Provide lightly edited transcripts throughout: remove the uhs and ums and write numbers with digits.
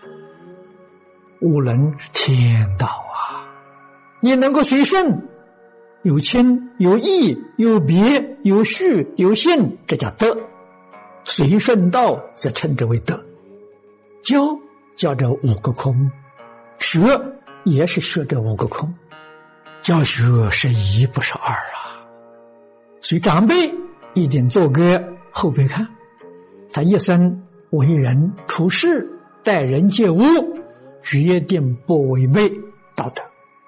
无伦是天道啊！你能够随顺，有亲有义有别有序有信，这叫德。随顺道则称之为德。教这五个空，学也是学这五个空。教学是一不是二啊！所以长辈一定做给后辈看，他一生为人处事待人接物，决定不违背道德。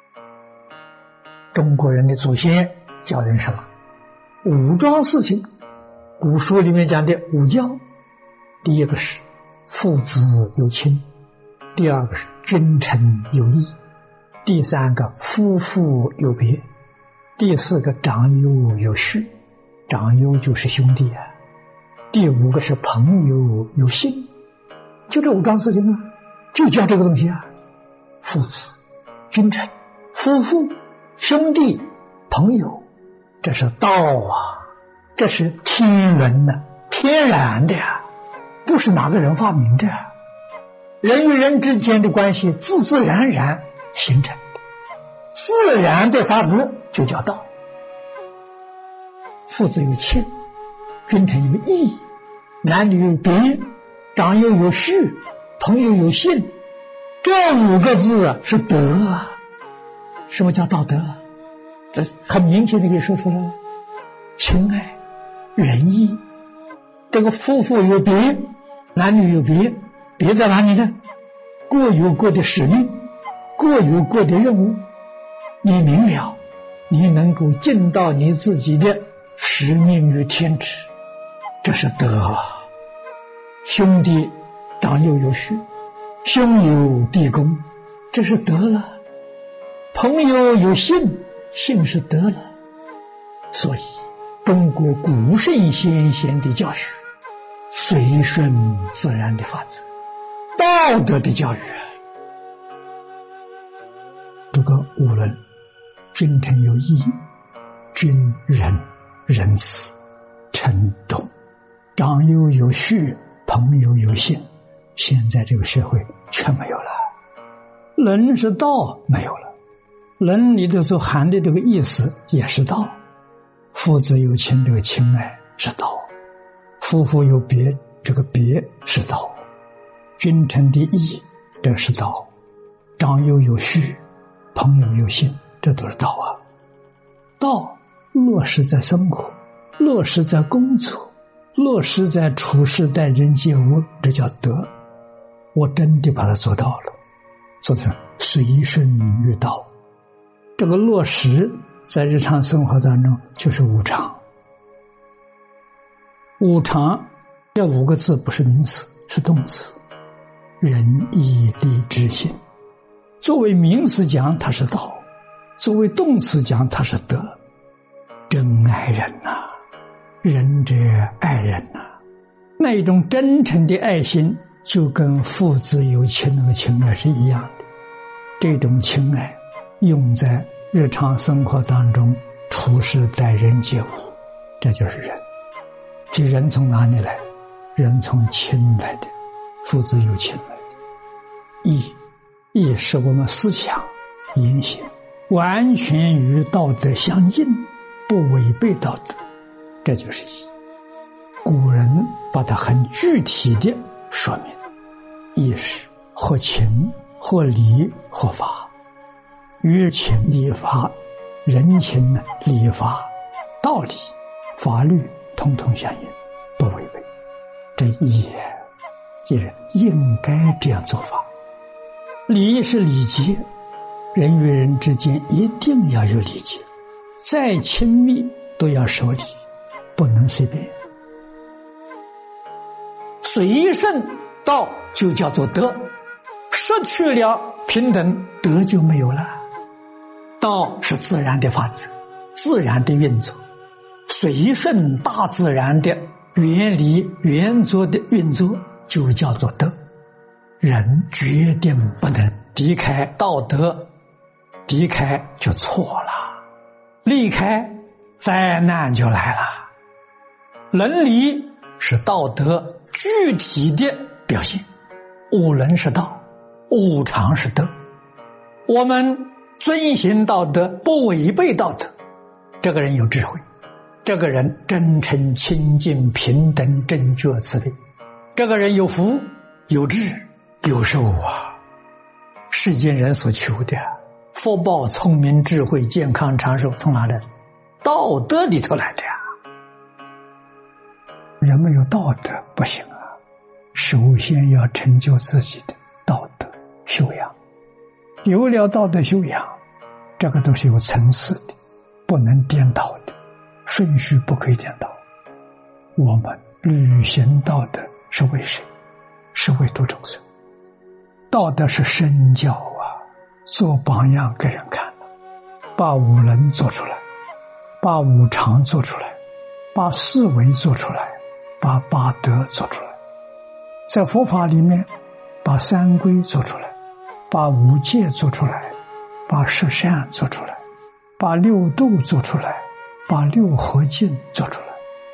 中国人的祖先教人什么？五桩事情，古书里面讲的五教。第一个是父子有亲，第二个是君臣有义，第三个夫妇有别，第四个长幼有序，长幼就是兄弟啊。第五个是朋友有信，就这五桩事情啊，就教这个东西啊。父子、君臣、夫妇、兄弟、朋友，这是道啊，这是天伦啊，天然的呀，不是哪个人发明的呀。人与人之间的关系自自然然形成的，自然的法则就叫道。父子有亲，君臣有义，男女有别，长幼有序，朋友有信，这五个字啊是德啊。什么叫道德？这很明显的可以说出来了。亲爱、仁义，这个夫妇有别，男女有别，别在哪里呢？各有各的使命，各有各的任务。你明了，你能够尽到你自己的使命与天职，这是德啊。兄弟长幼有序，兄友弟恭，这是德了。朋友有信，信是德了。所以中国古圣先贤的教学，随顺自然的法则，道德的教育。这个五伦，君臣有义，君仁仁慈，臣懂，长幼有序，朋友有信。现在这个社会全没有了，伦是道没有了。伦里头所含的这个意思也是道，父子有亲，这个亲爱是道，夫妇有别，这个别是道，君臣的义这是道，长幼有序，朋友有信，这都是道啊。道落实在生活，落实在工作，落实在处事待人接物，这叫德。我真的把它做到了，做成随顺于道。这个落实在日常生活当中就是无常。无常这五个字不是名词，是动词。仁义礼智信，作为名词讲它是道，作为动词讲它是德。真爱人呐，仁者爱人呐，那一种真诚的爱心就跟父子有亲那个情爱是一样的。这种情爱用在日常生活当中，处事待人接物，这就是仁。这人从哪里来？人从亲来的，父子有亲来的。义是我们思想言行完全与道德相应，不违背道德，这就是义。古人把它很具体的说明，义是或情或理或法，约情理法，人情呢理法，道理法律统统相应，不违背。这义人应该这样做法。礼是礼节，人与人之间一定要有礼节，再亲密都要守礼，不能随便。随顺道就叫做德，失去了平等，德就没有了。道是自然的法则，自然的运作，随顺大自然的原理原则的运作就叫做德。人决定不能离开道德，离开就错了，离开灾难就来了。伦理是道德具体的表现，五伦是道， 无常是德。我们遵行道德，不违背道德，这个人有智慧，这个人真诚清净平等正觉慈悲，这个人有福有智有寿啊！世间人所求的福报、聪明、智慧、健康、长寿，从哪来的？道德里头来的呀！人没有道德不行啊，首先要成就自己的道德修养。有了道德修养，这个都是有层次的，不能颠倒的，顺序不可以颠倒。我们履行道德是为谁？是为度众生。道德是身教啊，做榜样给人看的，把五伦做出来，把五常做出来，把四维做出来，把八德做出来。在佛法里面，把三规做出来，把五戒做出来，把十善做出来，把六度做出来，把六合敬做出来。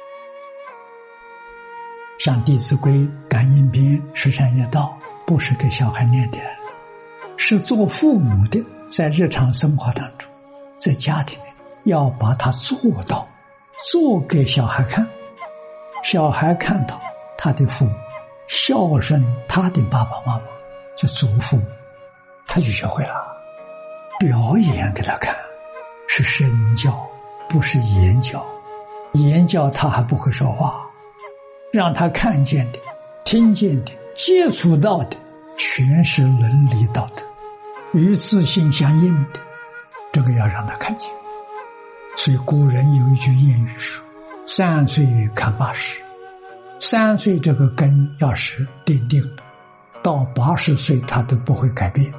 像《弟子规》《感应篇》《十善业道》，不是给小孩念的，是做父母的，在日常生活当中，在家庭里要把它做到，做给小孩看，小孩看到他的父母孝顺他的爸爸妈妈，就祖父母，他就学会了。表演给他看，是身教，不是言教。言教他还不会说话，让他看见的、听见的、接触到的，全是伦理道德，与自信相应的，这个要让他看见。所以古人有一句谚语说：“3岁看80。”3岁这个根要是定定的，到80岁他都不会改变。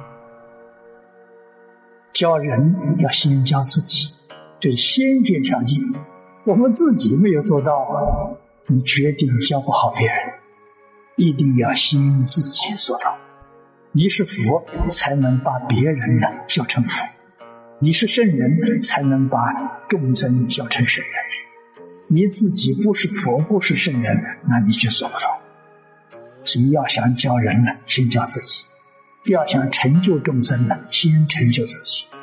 教人要先教自己，这是先决条件。我们自己没有做到，你决定教不好别人。一定要先自己做到。你是佛，才能把别人教成佛；你是圣人，才能把众生教成圣人。你自己不是佛，不是圣人，那你就做不到。所以要想教人，先教自己；要想成就众生，先成就自己。